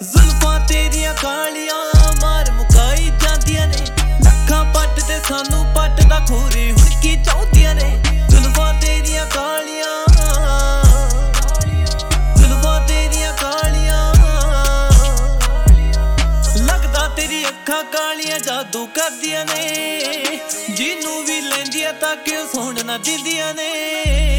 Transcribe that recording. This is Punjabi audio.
ਜ਼ੁਲਫਾਂ ਤੇਰੀਆਂ ਕਾਲੀਆਂ ਮਾਰ ਮੁਕਾਈ ਜਾਂਦੀਆਂ ਨੇ ਲੱਖਾਂ ਪੱਟ ਤੇ ਸਾਨੂੰ ਪੱਟ ਦਾ ਖੋਰੇ ਹੁਣ ਕੀ ਚਾਹੁੰਦੀਆਂ ਨੇ ਜ਼ੁਲਫਾਂ ਤੇਰੀਆਂ ਕਾਲੀਆਂ ਜ਼ੁਲਫਾਂ ਤੇਰੀਆਂ ਕਾਲੀਆਂ ਲੱਗਦਾ ਤੇਰੀ ਅੱਖਾਂ ਕਾਲੀਆਂ ਜਾਦੂ ਕਰਦੀਆਂ ਨੇ ਜਿਹਨੂੰ ਵੀ ਲੈਂਦੀਆਂ ਤਾਂ ਕਿਉਂ ਸੌਣ ਨਾ ਦਿੰਦੀਆਂ ਨੇ